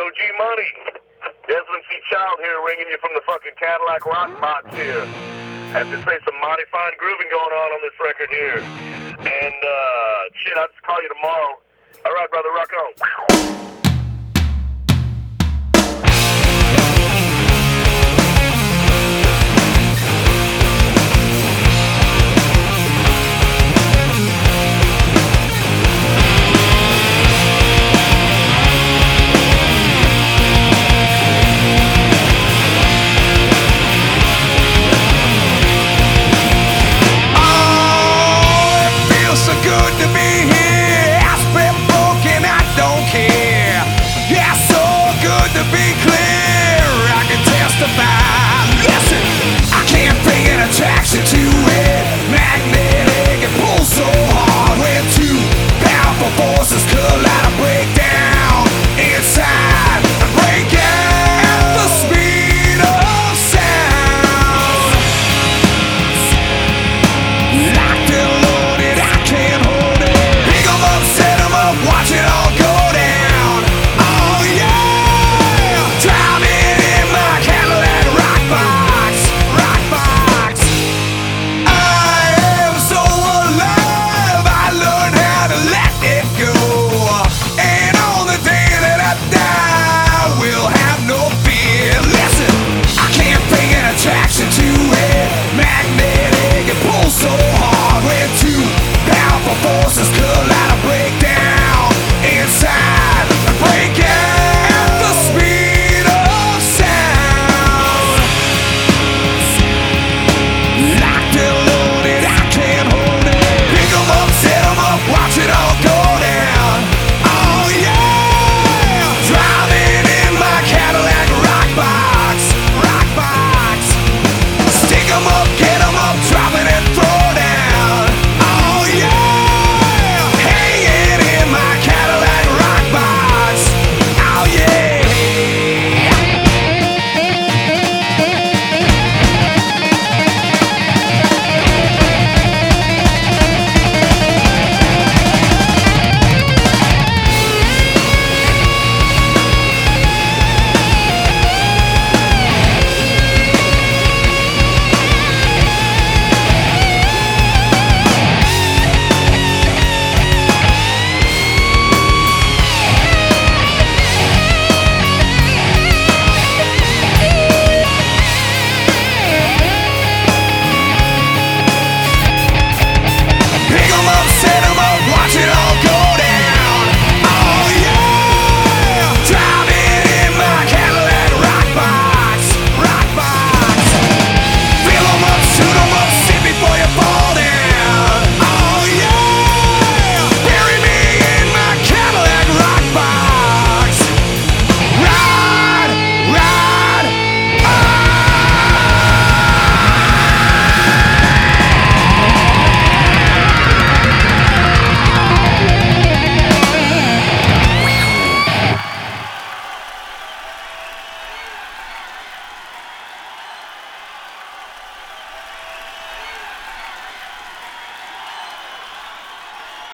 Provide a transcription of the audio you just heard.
OG Money. Desmond C. Child here, ringing you from the fucking Cadillac Rock Box here. Have to say some mighty fine grooving going on this record here. And, shit, I'll just call you tomorrow. All right, brother, rock on.